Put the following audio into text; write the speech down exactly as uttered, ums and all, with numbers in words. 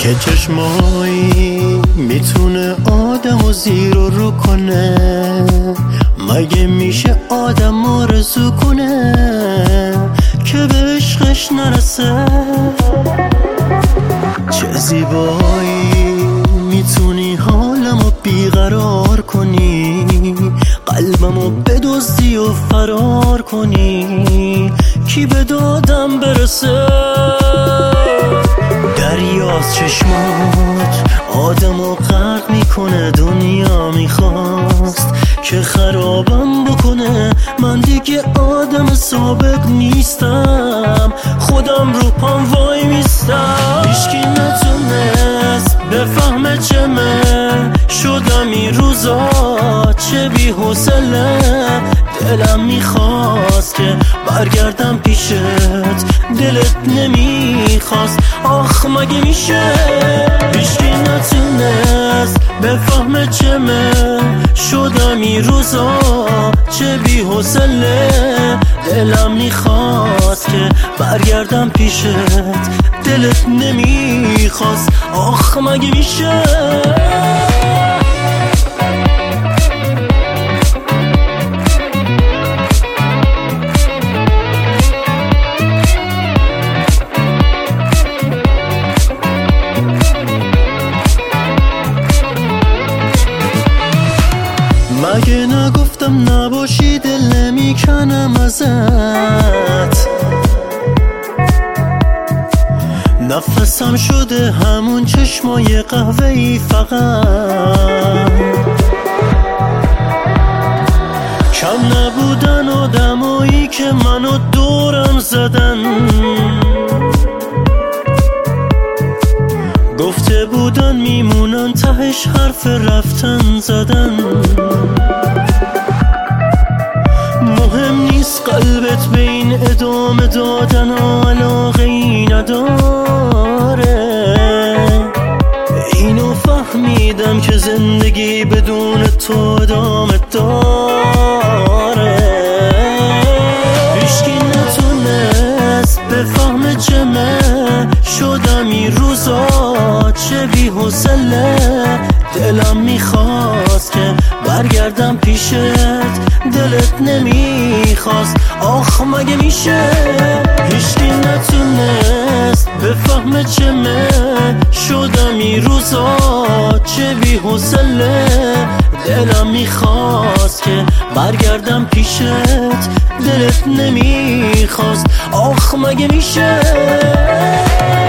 که چشمایی میتونه آدم و زیر و رو کنه، مگه میشه آدم آرزو کنه که به عشقش نرسه؟ چه زیبایی میتونی حالمو بیقرار کنی، قلبمو بدزدی و فرار کنی، کی به دادم برسه؟ دریاست چشمات آدمو غرق میکنه، دنیا میخواست که خرابم بکنه، من دیگه آدم سابق نیستم، خودم رو پام وای میستم. هیچکی نتونست بفهمه چمه شدم این روزا، چه بی حوصله دلم میخواست که برگردم پیشت، دلت نمیخواست، آخ مگه میشه؟ هیچکی نتونست بفهمه چمه شدم این روزا، چه بی حوصله دلم میخواست که برگردم پیشت، دلت نمیخواست، آخ مگه میشه؟ مگه نگفتم نباشی دل نمیکنم ازت، نفسم شده همون چشمای قهوه‌ای فقط، کم نبودن آدمایی که منو دورم زدن، گفته بودن میمونن تهش حرف رفتن زدن. مهم نیست قلبت به این ادامه دادن علاقه ای نداره، اینو فهمیدم که زندگی بدون تو ادامه داره. هیچکی نتونست بفهمه چمه شدم این روزا، چه بی حوصله دلم میخواست که برگردم پیشت، دلت نمیخواست، آخ مگه میشه؟ هیچکی نتونست بفهمه چمه شدم این روزا، چه بی حوصله دلم میخواست که برگردم پیشت، دلت نمیخواست، آخ مگه میشه؟